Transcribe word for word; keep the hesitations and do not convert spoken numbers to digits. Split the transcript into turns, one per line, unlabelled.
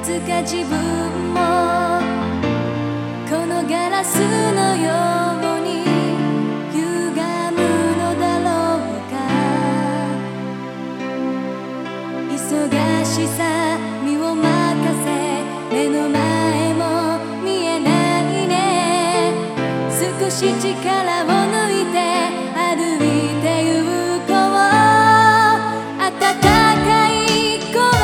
つか自分もこのガラスのように歪むのだろうか。忙しさ身を任せ目の前も見えないね。少し力を抜いて歩いて行こう。暖かい